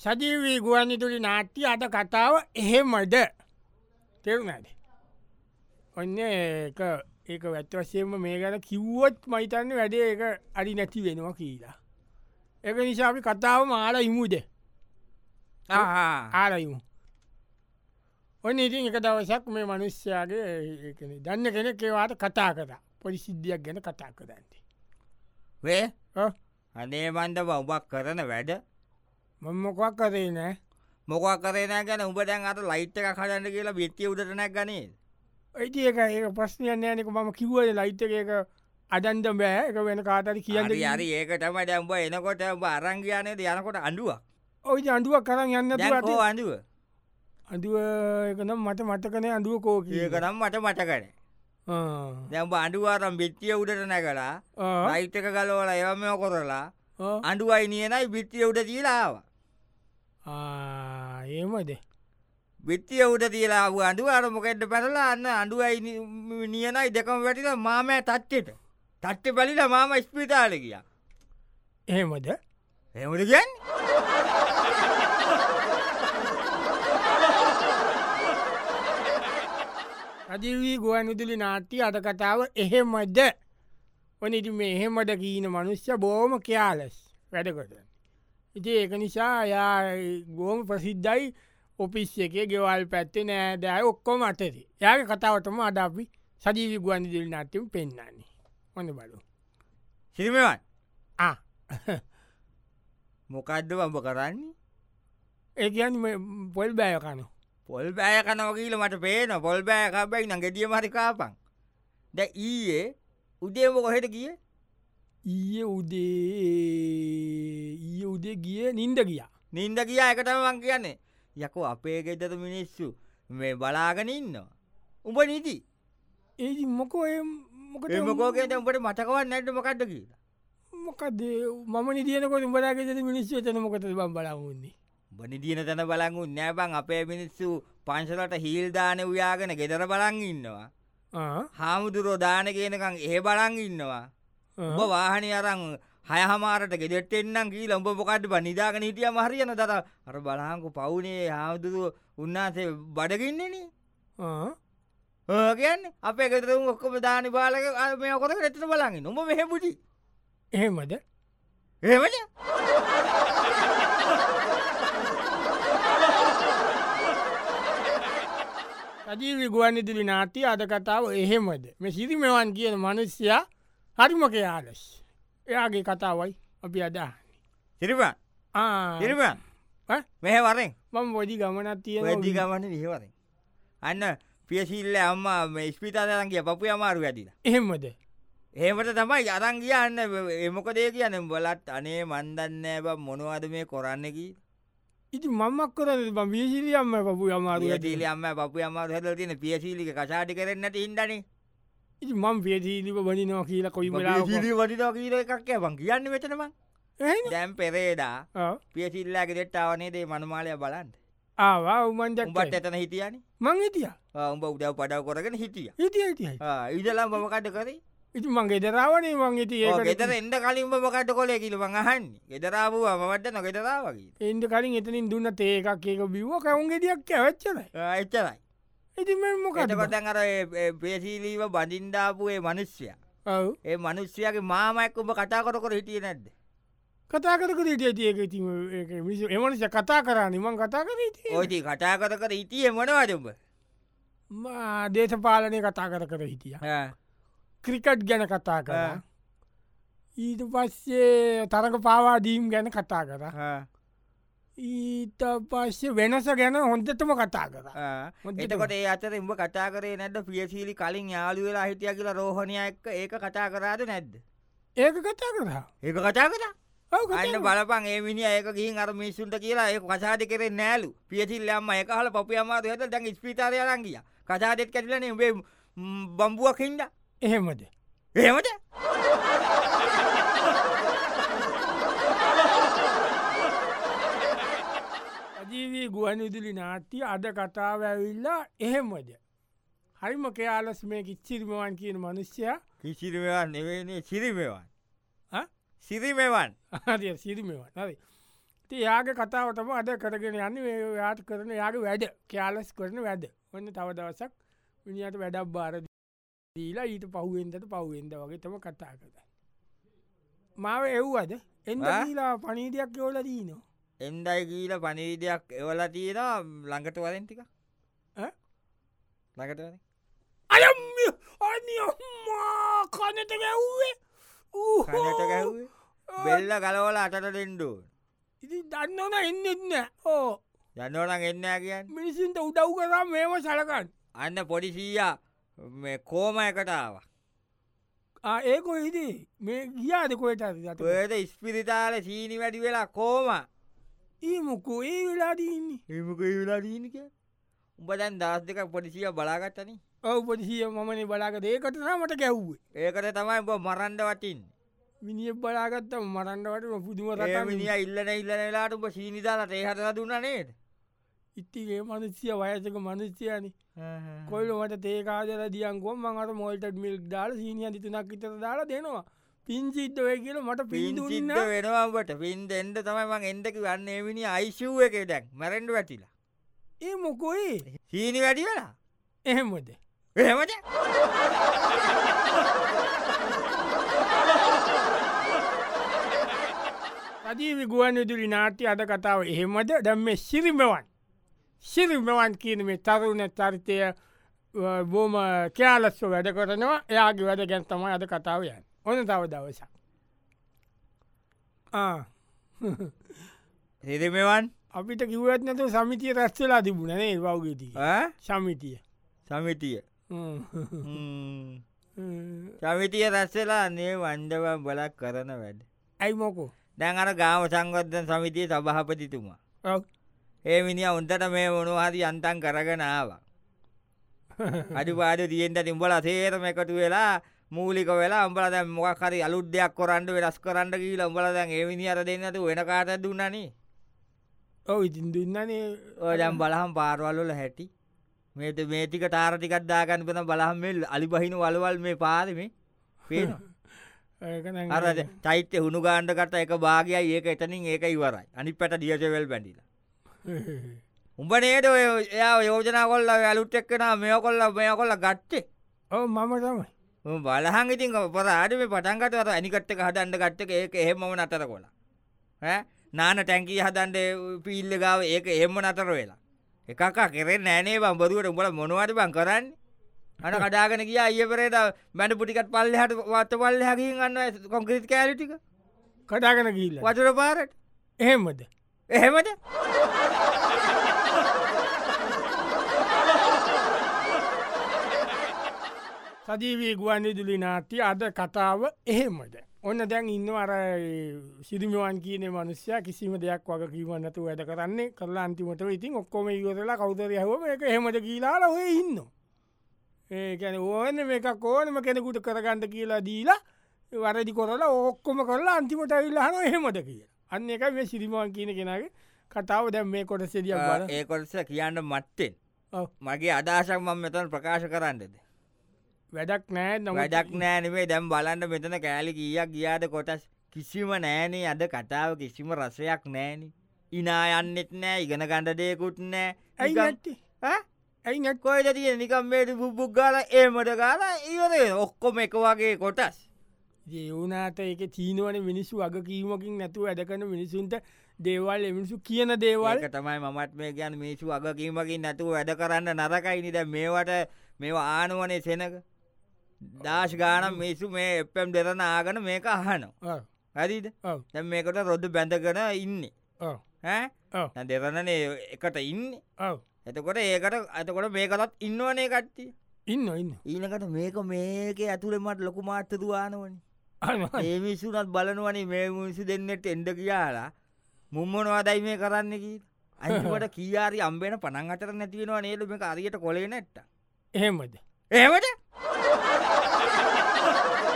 සජීවී ගුවන්විදුලි නාට්‍ය අද කතාව එහෙමද තෙරුණද ඔන්න ඒක වැත්වශයෙන්ම මේ ගැන කිව්වොත් මහිතන්න වැඩේ එක අඩි නැති වෙනවා කියලා. එක නිසාපි කතාව මාල ඉමුද ආරයිමු. ඔන්න ඉතින් එක දවසක් මේ මනුෂ්‍යයාගේ දන්න කෙනෙක් ඒවාට කතා කර පොලිසිද්ධියක් ගැන කතා කරන්නේ. වේ අනේ මන්ද උබක් කරන වැඩ මොමොකක් කරේ නෑ මොකක් කරන ගැන උඹ දැන් අත ලයිට් එක කඩන්න කියලා බිත්තිය උදටනැක් ගනේ ඇති එක ඒ ප්‍රශ්නයන්න යනක මම කිව්වද ලයිට් එක අඩන්ද බෑ එක වෙන කාතර කියන්න හරි ඒකටම දැම්ඹ එනකොට උඹ අරංගයානයද යනකොට අඩුවක් ඔයි අඩුවක් කරන්න යන්න අඩුව අඩුව එකනම් මට මටකනේ අඩුව කෝ ඒකනම් මට මටකන දැම්ඹ අඩුවාරම් බිත්තිය උඩට නැකලා ලයිට් එක ගලෝල ඒවමෝ කොරලා අඩුවයි නියනයි බිත්තිය උඩ දීලාව ඒමද විත්තිය උඩ තියලා අඩුව අරමොකෙන්ට පැරලා අන්න අඩුවයි නියනයි දෙකම වැටිල මාමෑ තත්්චෙට තට්ට පලිල මාම ස්පිතාල කිය එහෙමද එමට ගැන් අජීවී ගුවන්විදුලි නාට්‍ය අද කතාව එහෙමද ඔනිති මේ එහෙමද කීන මනුෂ්‍ය බෝම කයාලස් වැඩකොට. ඉති ඒක නිසා යා ගෝම ප්‍රසිද්ධයි ඔපිස් එකේ ගෙවල් පැත්තේ නෑ දෑ ඔක්කොම අතරේ යාගේ කතාවටම අද අපි සජීවි ගුවන්විදුලි නාට්‍යම පෙන්න්නන්නේ ඔන්න බලු සිරිමවන් මොකක්ද වම්බ කරන්නේ ඒ කියන්න පොල් බෑය කනු පොල් බෑය කනවගීල මට පේන පොල් බෑය කබැයි න ගෙදිය මරිකාපන් ද ඊයේ උදේම කොහෙට ගිය ඊය උදේ ගිය නින්ද ගියා නින්ද ගියා එකටමවන් කියන්නේ යකෝ අපේ ගෙදර මිනිස්සු මේ බලාගෙන ඉන්නවා උඹ නිති ඒ මොකෝ මොකෝකේට උඹට මටකවත් නැට මොකක්ද කියලා මොකද මම නිදියනකොට උඹලාගෙද මිනිස්සු තන මොකද බම් බලාගුන්නේ බනි දියන තැන බලංගු නෑබං අපේ මිනිස්සු පංශලට හිල් දාන ව්‍යාගෙන ගෙදර බලං ඉන්නවා හාමුදුරෝ දාන කියනකං ඒ බලං ඉන්නවා උඹ වාහනය අරං හයහමාරට ගෙදෙට එන්නම් කී ලම්ඹ පොකට බ නිදාගන හිටිය මහරියන දර අර බලංකු පවුනේ හාමුදුරුව උන්නාසේ බඩගින්නන කියන්න අපේ ගෙතරුම් ඔක්කොම දානි බාලක මේ කොත රෙතට බලගන්න නොම මෙහෙපුටි එහෙමද එහෙමද සජීවි ගුවන්විදුලි නාට්‍ය අද කතාව එහෙමද මේ සිරිමවන් කියන මනුෂ්‍යයා හරිමක යාලස් එයාගේ කතාවයි අපි අදාන්නේ සිරිපන් සිරිපන් මෙහ වරෙන් මම ොඩි ගමනත් තිය වැදි ගමන විහවරෙන් අන්න පියසිල්ල අම්ම ස්පිතාදරන්ගේ පපු අමාරු ඇතිද එහෙමද ඒමට තමයි අරංගිය අන්න එමොක දේ කියන බලත් අනේ මන්දන්න බ මොනවද මේ කොරන්නකි ඉති මමක් කරන විසිලියම්ම පපු අමාරු තිල අම්ම පපු අමාරු හැදල තින පියසිලික කසාටි කරන්නට ඉන්දන ඉති මං පියසිීලිව වනිනවා කියලා කොයි ිලි වටිනා කියල එකක් බං කියන්න වෙතනම දැම් පෙරේදා පියසිල්ලාගේ දෙෙට්ටාවනේ දේ මනුමාලය බලන්ට ආවා උමන්ජ උඹට එතන හිටියන මං හිටිය උඹ උදව් පඩව කොරගෙන හිටිය හිටිය ඉදලා මමකට කරේ ඉති මං ගෙදරාවනේ මං හිටිය ගෙතර එන්න කලින්ම මොකට කොලේ කිල මහන්න ගෙදරාාව මට නොගෙදරාවගේ එන්ට කලින් එතනින් දුන්න තේකක් ඒක බිව්ව කවුන් ගෙඩියක් ඇවච්චල එච්චරයි ඉති මොකටකොටන් අර පේසීලීව බඳින්ඩාපුේ මනුෂ්‍යය ඒ මනුෂ්‍යයගේ මාමයක්කුඹ කතා කොරකොට හිටිය නැද්ද කතා කරක හිටියක එමනිස කතා කරා නිමන් කතා කර ඔයිති කතා කර හිටිය මොනවාදඹ දේශපාලනය කතා කර හිටිය ක්‍රිකට් ගැන කතා කර ඊට පස්සේ තරක පාවාදීම් ගැන කතා කර ඊට පස්සේ වෙනස ගැන හොන්දතම කතා කර එතකොට ඒ අතර එම්ඹ කතා කරේ නැද්ද පියසිීලි කලින් යාලු වෙලා හිටිය කියලා රෝහණය එක්ක ඒක කතා කරාද නැද්ද ඒක කතා කරා ඒක කතා කර අන්න බලපන් ඒ මිනි ඒක ගිහින් අර මිනිස්සුන්ට කියලා ඒ කසාද කරේ නෑලු පියසිල්ල අම්ම එක හල පපු අමාරු හද දැන් ස්පිතාලය අරංගිය කසාදෙත් කැටිලනේ උබේ බම්බුවක් හින්ද එහෙමද එහෙමද අජීවී ගුවන්විදුලි නාට්‍ය අද කතාව ඇවිල්ලා එහෙමද හරිම කයාලස් මේ කිච්චිරිමවන් කියන මනුෂ්‍යයා කිසිරිමවන් නෙවෙනේ සිරිමවන් සිරිමවන් සිරිමවන් හරි යාගේ කතාවටම අද කරගෙන යන්න යාට කරන යාගේ වැඩ කෑලස් කරන වැඩ ඔන්න තව දවසක් මිනිට වැඩක් බාර දීලා ඊට පහුවෙන්දට පහුවෙන්ද වගේ තම කතා කර මාව එව්වද එන්ද ලා පනීදයක් යෝල දීනවා එන්දයි කියීල පනීදයක් එවල තියෙන ළඟට වරෙන්ටික ළඟට වර අයම් අනියම්මා කනට ගැව්වේ කනට ගැව්වේ බෙල්ල ගලවල අටට දෙෙන්ඩුව ඉති දන්නවන එන්නෙත්න ඕ යන්නෝනං එන්න කියන්න මිනිසින්ට උදව් කරා මේම සලකන්න අන්න පොඩිසීයා කෝම එකටාව ඒකො හිද මේ ගියාද කොයට ඔයට ස්පිරිතාල සීනි වැඩි වෙලා කෝම ඒමොකෝ ඒ වෙලාදන්නේ ඒමක වෙලා දීනික උඹ දැන් දස් දෙක පොඩිසිය බලාගත්තන ඔව පොඩිසිය මමන බලාගත ඒකට මට ගැව්වේ ඒකට තමයි බ මරන්ඩ වටින් මිනිිය බලාගත්තම මරන්ඩවට පුදුම මිනිිය ඉල්ලන ඉල්ලනලාට උඹ සීනිදාලට ඒහතර දුන්න නේද ඉත්තිගේ මනුස්්‍යය වයසක මනුස්්‍යයන කොල්ලොමට තේකාදර දියන්කොම් මඟට මොල්ට මිල්ක් දාල සීනිය තිතුනක් ඉතර දාලා දෙනවා පින්සිිද්ධ වේ කියල මට පින්සින්න වෙනවාට පින් එන්ඩ තමයිමං එන්දක වන්න එවිනි අයිශව් එක දැක් මැරෙන්ඩ වැටිලා ඒ මොකොයි සීනි වැඩි වෙලා එහෙමද එහෙමට අදීවි ගුවන් විදුලි නාට්‍ය අද කතාව එහෙමද දැම් මේ සිරිමවන් කියන මේ තරුණ චරිතය බෝම කෑලස්ව වැඩ කරනවා එයාගේ වැඩ ගැන් තමයි අද කතාව යන් ඕන තව දවසක් සිරිමවන් අපිට කිවත් නැතු සමිතිය රැස්වෙලා තිබුණනේ වවගේදී සමිතිය සමිතිය සමිතිය රැස්සලා නේ වන්ඩව බලක් කරන වැඩ ඇයි මොකෝ දැන් අර ගාම සංවර්ධන සමිතිය සභහපතිතුමා ඒ මිනිිය උන්ටට මේ මොනවාහරි අන්තන් කරගෙන ආවා අඩුපාඩ තියෙන්ට තිම්බල සේරම එකතු වෙලා මූලික වෙලා උඹල දැ මොකහරි අලුත් දෙයක් කොරන්ඩ වෙනස් කරන්න කියීල උඹල දැන් ඒවිනි අර දෙන්නතු වෙන කාට දුන්නනේ ඔව ඉතින් දුන්නනේ ඔයජම් බලහම් පාරවල්ල හැටි මේට මේටික තාරටිකත් දාගන්න පන බලහම් මෙල් අලි බහින වලවල් මේ පාදමේ පේනවා අර චෛත්‍ය හුණු ගාණ්ඩකට එක භාගයයි ඒක එතනින් ඒක ඉවරයි අනි පැට දියජවල් බැඳිල උඹ නේද එයා යෝජනා කොල්ල අලුත් එක්කෙන මෙය කොල්ල මෙය කොල්ල ගත්තේ ඔව මම තමයි බලහන් ඉතින් පරාඩම පටන්ගටවර ඇනිකට්ක හදන්ඩ ගට්ටක ඒක එහෙම නතර කොලා නාන ටැන්කී හදන්ඩ පිල්ල ගාව ඒක එහෙම නතර වෙලා එකක් කෙරෙ නෑනේ බම්බදුවට උඹල මොනවට බං කරන්න අන කඩාගෙන කිය අයපරේට මැඩ පුටිකත් පල්ල හට වත් පල්ල හැකින් ගන්න කොංක්‍රීත් කෑලිටික කඩාගෙන ගිල්ල වතුර පාරට එහෙමද එහෙමට සජීවී ගුවන් විදුලි නාට්‍ය අද කතාව එහෙමද ඔන්න දැන් ඉන්න අර සිරිමවන් කියන මනුස්්‍යය කිසිම දෙයක් වගේ කීවන්නතු වැඩ කරන්නේ කරලා අන්තිමට ඉතින් ඔක්කොම ඉවරලා කවුතර හම එක එහෙමට කියලාල ඔය ඉන්න ඒකැන ඕන මේක කෝනම කෙනෙකුට කරගන්න කියලා දීලා වරදි කොරලා ඔක්කොම කරලා අන්තිමට ඉල්ලාහන එහෙමට කිය අන්න එක මේ සිරිමවන් කියන කෙනගේ කතාව දැම් මේ කොට සිරිය බල ඒ කොටස කියන්න මත්තෙන් මගේ අදාශක් මම මෙතන ප්‍රකාශ කරන්නද වැඩක් නෑ වැඩක් නෑනේ දැම් බලන්න මෙතන කෑලි කියක් ගියාද කොටස් කිසිම නෑනේ අද කතාව කිසිම රසයක් නෑන ඉනා යන්නෙත් නෑ ඉගෙන ගණඩදයකුත් නෑ ඇයි නැත් කොයිද තිය නිකම් මේට බුබ්බුක් ගාල ඒමට ගාලා ඉවරේ ඔක්කොම එක වගේ කොටස් ජයවනාට ඒක චීනවන මිනිස්සු වග කීමකින් නැතුව වැඩකන මිනිසුන්ට දේවල් එමිනිසු කියන දේවල් තමයි මත් මේ ගැන මිනිසු වගකීමකින් නැතුව වැඩ කරන්න නරකයිනිද මේවට මේ ආනුවනේ සෙනක දාශ ගානම් මිසු මේ එපම් දෙරන ආගන මේක අහනවා හරිද දැ මේකට රොද්ද බැඳගෙන ඉන්න දෙරණනේ එකට ඉන්න එතකොට ඒකට අතකොට මේකටත් ඉන්නවනේ කට්ටිය ඉන්න ඊනකට මේක මේක ඇතුළෙමට ලොකු මාත්තතුවානවනි ඒමිසුනත් බලනුවනි මේ මිනිසු දෙන්නට එන්ඩ කියාලා මුම්මනවාදයි මේ කරන්නකි අයිට කියාරි අම්බෙන පනන් අතර නැතිවෙනවා නේද මේ අරියට කොලේ නැට්ට එහෙමද එහෙමට